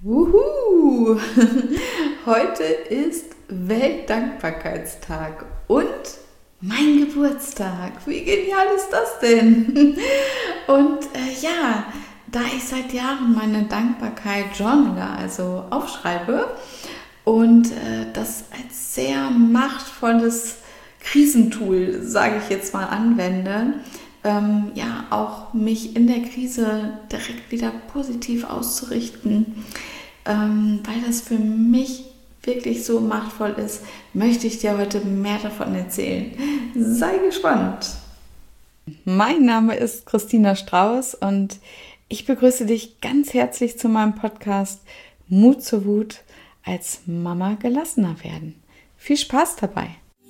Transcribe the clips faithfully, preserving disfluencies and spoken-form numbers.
Wuhu! Heute ist Weltdankbarkeitstag und mein Geburtstag. Wie genial ist das denn? Und äh, ja, da ich seit Jahren meine Dankbarkeit journale, also aufschreibe und äh, das als sehr machtvolles Krisentool, sage ich jetzt mal, anwende, ähm, ja, auch mich in der Krise direkt wieder positiv auszurichten, ähm, weil das für mich wirklich so machtvoll ist, möchte ich dir heute mehr davon erzählen. Sei gespannt! Mein Name ist Christina Strauß und ich begrüße dich ganz herzlich zu meinem Podcast Mut zur Wut, als Mama gelassener werden. Viel Spaß dabei!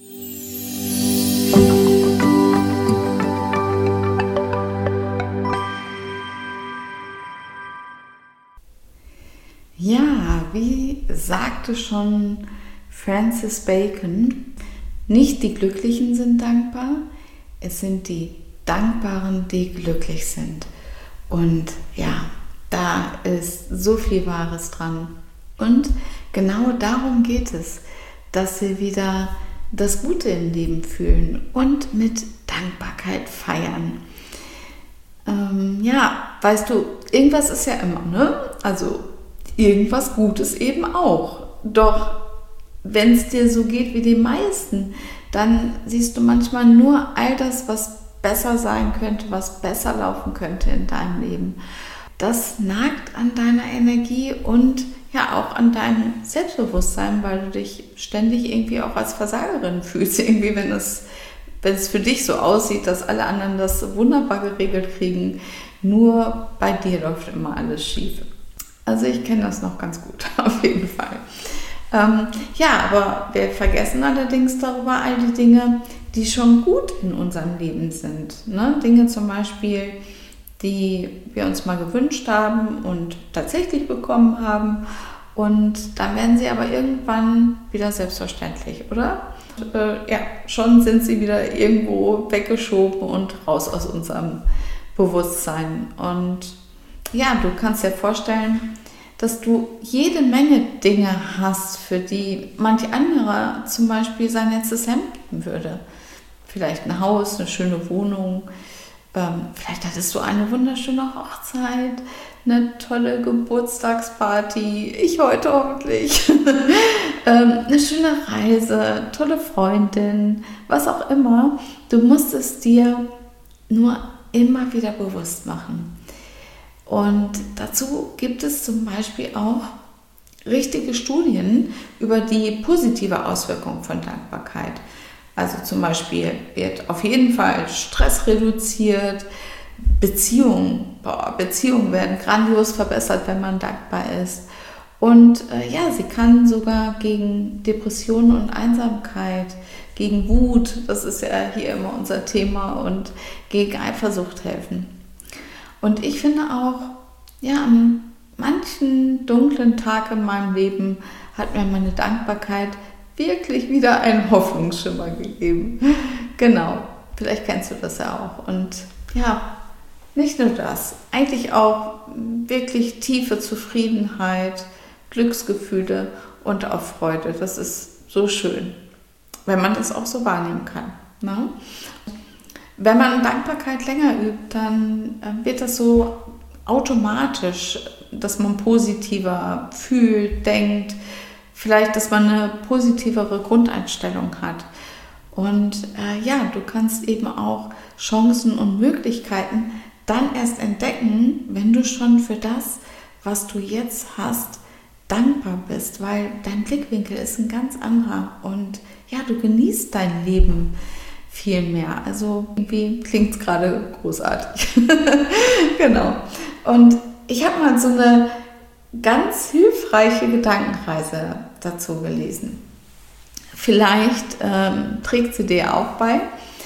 Ja, wie sagte schon Francis Bacon, nicht die Glücklichen sind dankbar, es sind die Dankbaren, die glücklich sind. Und ja, da ist so viel Wahres dran. Und genau darum geht es, dass wir wieder das Gute im Leben fühlen und mit Dankbarkeit feiern. Ähm, ja, weißt du, irgendwas ist ja immer, ne? Also irgendwas Gutes eben auch. Doch wenn es dir so geht wie die meisten, dann siehst du manchmal nur all das, was besser sein könnte, was besser laufen könnte in deinem Leben. Das nagt an deiner Energie und ja auch an deinem Selbstbewusstsein, weil du dich ständig irgendwie auch als Versagerin fühlst. Irgendwie, wenn es, wenn es für dich so aussieht, dass alle anderen das wunderbar geregelt kriegen, nur bei dir läuft immer alles schief. Also ich kenne das noch ganz gut, auf jeden Fall. Ähm, ja, aber wir vergessen allerdings darüber all die Dinge, die schon gut in unserem Leben sind. Ne? Dinge zum Beispiel, die wir uns mal gewünscht haben und tatsächlich bekommen haben. Und dann werden sie aber irgendwann wieder selbstverständlich, oder? Und, äh, ja, schon sind sie wieder irgendwo weggeschoben und raus aus unserem Bewusstsein. Und ja, du kannst dir vorstellen, dass du jede Menge Dinge hast, für die manch anderer zum Beispiel sein letztes Hemd geben würde. Vielleicht ein Haus, eine schöne Wohnung, ähm, vielleicht hattest du eine wunderschöne Hochzeit, eine tolle Geburtstagsparty, ich heute hoffentlich, ähm, eine schöne Reise, tolle Freundin, was auch immer. Du musst es dir nur immer wieder bewusst machen. Und dazu gibt es zum Beispiel auch richtige Studien über die positive Auswirkung von Dankbarkeit. Also zum Beispiel wird auf jeden Fall Stress reduziert, Beziehungen, boah, Beziehungen werden grandios verbessert, wenn man dankbar ist. Und äh, ja, sie kann sogar gegen Depressionen und Einsamkeit, gegen Wut, das ist ja hier immer unser Thema, und gegen Eifersucht helfen. Und ich finde auch, ja, an manchen dunklen Tag in meinem Leben hat mir meine Dankbarkeit wirklich wieder einen Hoffnungsschimmer gegeben. Genau, vielleicht kennst du das ja auch. Und ja, nicht nur das, eigentlich auch wirklich tiefe Zufriedenheit, Glücksgefühle und auch Freude. Das ist so schön, wenn man das auch so wahrnehmen kann, ne? Wenn man Dankbarkeit länger übt, dann wird das so automatisch, dass man positiver fühlt, denkt, vielleicht, dass man eine positivere Grundeinstellung hat. Und äh, ja, du kannst eben auch Chancen und Möglichkeiten dann erst entdecken, wenn du schon für das, was du jetzt hast, dankbar bist, weil dein Blickwinkel ist ein ganz anderer und ja, du genießt dein Leben viel mehr. Also irgendwie klingt es gerade großartig. Genau. Und ich habe mal so eine ganz hilfreiche Gedankenreise dazu gelesen. Vielleicht ähm, trägt sie dir auch bei.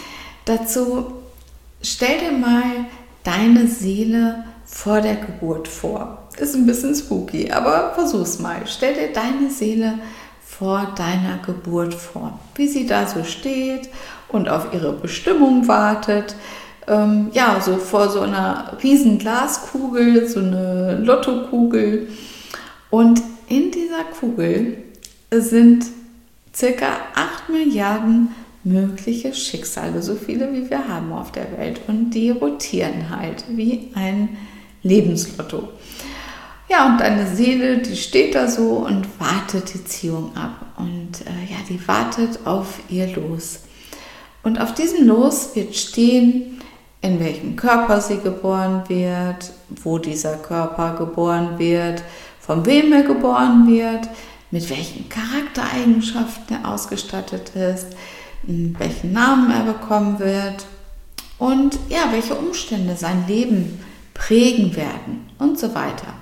Dazu stell dir mal deine Seele vor der Geburt vor. Ist ein bisschen spooky, aber versuch's mal. Stell dir deine Seele vor deiner Geburt vor, wie sie da so steht und auf ihre Bestimmung wartet. Ähm, ja, so vor so einer riesen Glaskugel, so eine Lottokugel. Und in dieser Kugel sind circa acht Milliarden mögliche Schicksale, so viele wie wir haben auf der Welt. Und die rotieren halt wie ein Lebenslotto. Ja, und deine Seele, die steht da so und wartet die Ziehung ab. Und äh, ja, die wartet auf ihr Los. Und auf diesem Los wird stehen, in welchem Körper sie geboren wird, wo dieser Körper geboren wird, von wem er geboren wird, mit welchen Charaktereigenschaften er ausgestattet ist, welchen Namen er bekommen wird und ja, welche Umstände sein Leben prägen werden und so weiter.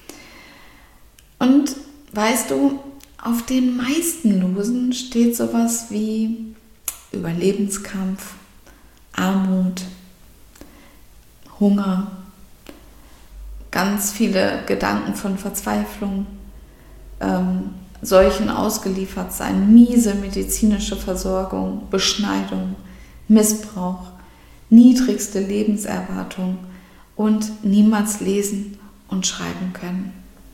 Und weißt du, auf den meisten Losen steht sowas wie Überlebenskampf, Armut, Hunger, ganz viele Gedanken von Verzweiflung, ähm, Seuchen ausgeliefert sein, miese medizinische Versorgung, Beschneidung, Missbrauch, niedrigste Lebenserwartung und niemals lesen und schreiben können.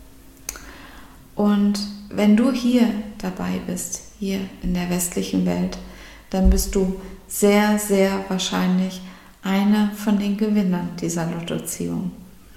Und wenn du hier dabei bist, hier in der westlichen Welt, dann bist du sehr, sehr wahrscheinlich einer von den Gewinnern dieser Lottoziehung.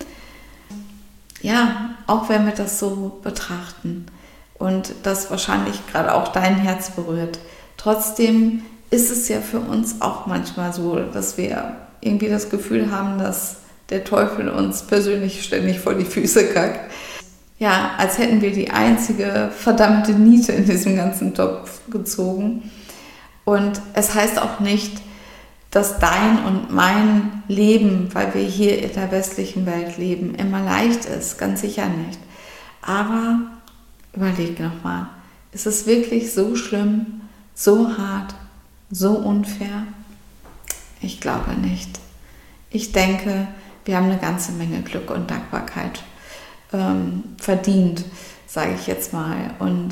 Ja, auch wenn wir das so betrachten und das wahrscheinlich gerade auch dein Herz berührt, trotzdem ist es ja für uns auch manchmal so, dass wir irgendwie das Gefühl haben, dass der Teufel uns persönlich ständig vor die Füße kackt. Ja, als hätten wir die einzige verdammte Niete in diesem ganzen Topf gezogen. Und es heißt auch nicht, dass dein und mein Leben, weil wir hier in der westlichen Welt leben, immer leicht ist, ganz sicher nicht. Aber überleg nochmal, ist es wirklich so schlimm, so hart, so unfair? Ich glaube nicht. Ich denke, wir haben eine ganze Menge Glück und Dankbarkeit ähm, verdient, sage ich jetzt mal. Und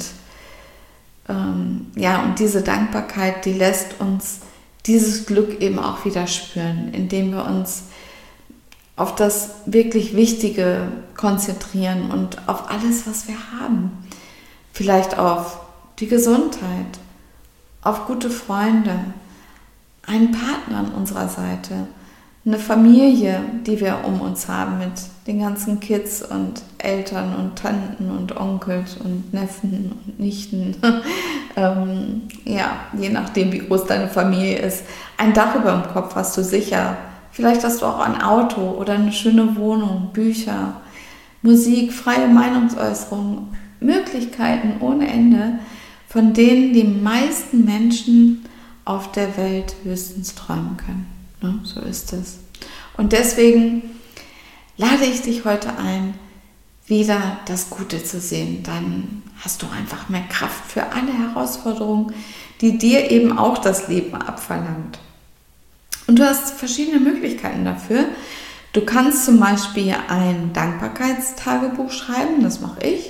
ähm, ja, und diese Dankbarkeit, die lässt uns dieses Glück eben auch wieder spüren, indem wir uns auf das wirklich Wichtige konzentrieren und auf alles, was wir haben. Vielleicht auf die Gesundheit, auf gute Freunde, einen Partner an unserer Seite, eine Familie, die wir um uns haben mit den ganzen Kids und Eltern und Tanten und Onkels und Neffen und Nichten. ähm, ja, je nachdem, wie groß deine Familie ist. Ein Dach über dem Kopf hast du sicher. Vielleicht hast du auch ein Auto oder eine schöne Wohnung, Bücher, Musik, freie Meinungsäußerung, Möglichkeiten ohne Ende, von denen die meisten Menschen auf der Welt höchstens träumen können. Ne? So ist es. Und deswegen lade ich dich heute ein, wieder das Gute zu sehen. Dann hast du einfach mehr Kraft für alle Herausforderungen, die dir eben auch das Leben abverlangt. Und du hast verschiedene Möglichkeiten dafür. Du kannst zum Beispiel ein Dankbarkeitstagebuch schreiben, das mache ich.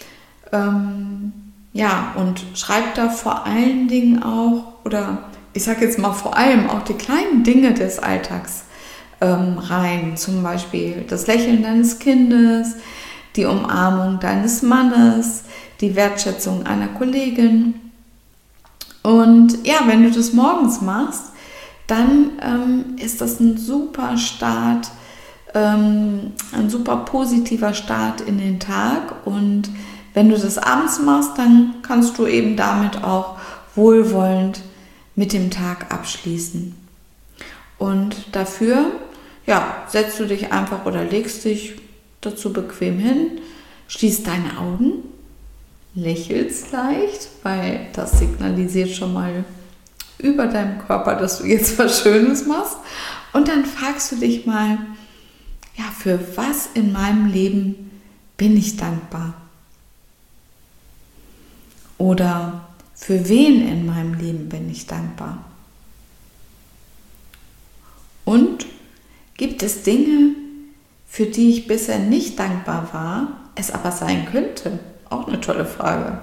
Ähm, ja, und schreib da vor allen Dingen auch, oder ich sage jetzt mal vor allem auch die kleinen Dinge des Alltags ähm, rein. Zum Beispiel das Lächeln deines Kindes, die Umarmung deines Mannes, die Wertschätzung einer Kollegin. Und ja, wenn du das morgens machst, dann ähm, ist das ein super Start, ähm, ein super positiver Start in den Tag. Und wenn du das abends machst, dann kannst du eben damit auch wohlwollend mit dem Tag abschließen. Und dafür, ja, setzt du dich einfach oder legst dich dazu bequem hin, schließt deine Augen, lächelst leicht, weil das signalisiert schon mal über deinem Körper, dass du jetzt was Schönes machst. Und dann fragst du dich mal, ja, für was in meinem Leben bin ich dankbar? Oder für wen in meinem Leben bin ich dankbar? Und gibt es Dinge, für die ich bisher nicht dankbar war, es aber sein könnte? Auch eine tolle Frage.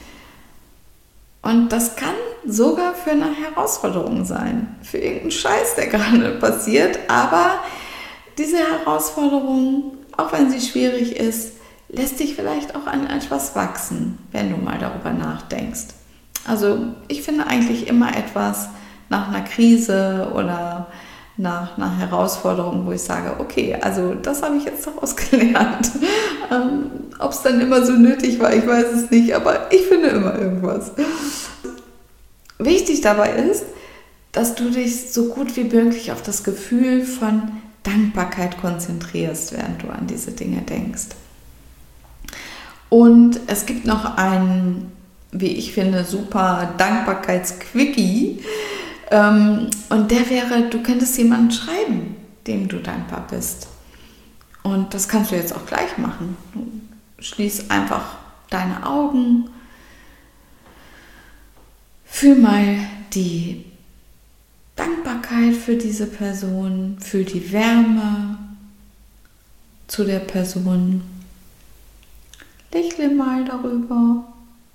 Und das kann sogar für eine Herausforderung sein, für irgendeinen Scheiß, der gerade passiert. Aber diese Herausforderung, auch wenn sie schwierig ist, lässt dich vielleicht auch an etwas wachsen, wenn du mal darüber nachdenkst. Also ich finde eigentlich immer etwas nach einer Krise oder nach einer Herausforderung, wo ich sage, okay, also das habe ich jetzt daraus gelernt. Ähm, ob es dann immer so nötig war, ich weiß es nicht, aber ich finde immer irgendwas. Wichtig dabei ist, dass du dich so gut wie möglich auf das Gefühl von Dankbarkeit konzentrierst, während du an diese Dinge denkst. Und es gibt noch einen, wie ich finde, super Dankbarkeits-Quickie. Ähm, und der wäre, du könntest jemanden schreiben, dem du dankbar bist. Und das kannst du jetzt auch gleich machen. Du schließ einfach deine Augen. Fühl mal die Dankbarkeit für diese Person, fühl die Wärme zu der Person. Lächle mal darüber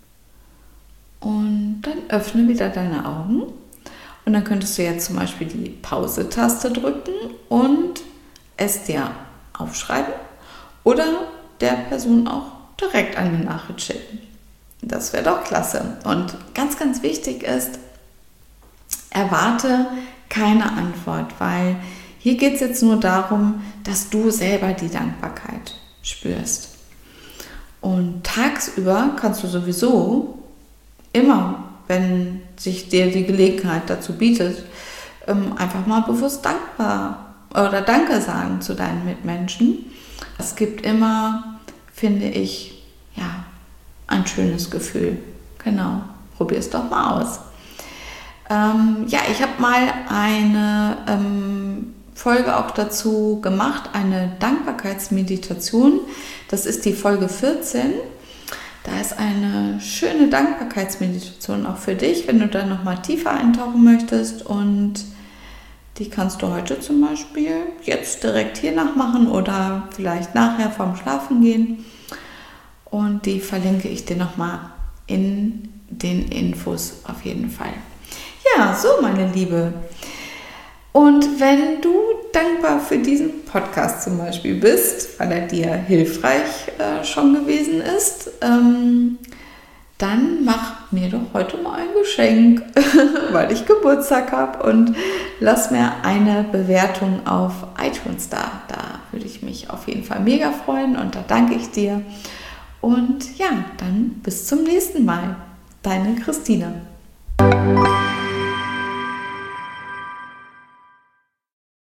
und dann öffne wieder deine Augen. Und dann könntest du jetzt zum Beispiel die Pause-Taste drücken und es dir aufschreiben oder der Person auch direkt eine Nachricht schicken. Das wäre doch klasse. Und ganz, ganz wichtig ist, erwarte keine Antwort, weil hier geht es jetzt nur darum, dass du selber die Dankbarkeit spürst. Und tagsüber kannst du sowieso immer, wenn sich dir die Gelegenheit dazu bietet, einfach mal bewusst dankbar oder Danke sagen zu deinen Mitmenschen. Es gibt immer, finde ich, ja, ein schönes Gefühl. Genau, probier es doch mal aus. Ähm, ja, ich habe mal eine ähm, Folge auch dazu gemacht, eine Dankbarkeitsmeditation. Das ist die Folge vierzehn. Da ist eine schöne Dankbarkeitsmeditation auch für dich, wenn du da nochmal tiefer eintauchen möchtest. Und die kannst du heute zum Beispiel jetzt direkt hier nachmachen oder vielleicht nachher vorm Schlafengehen. Und die verlinke ich dir nochmal in den Infos auf jeden Fall. Ja, so meine Liebe. Und wenn du dankbar für diesen Podcast zum Beispiel bist, weil er dir hilfreich äh, schon gewesen ist, ähm, dann mach mir doch heute mal ein Geschenk, weil ich Geburtstag habe, und lass mir eine Bewertung auf iTunes da. Da würde ich mich auf jeden Fall mega freuen und da danke ich dir. Und ja, dann bis zum nächsten Mal. Deine Christine.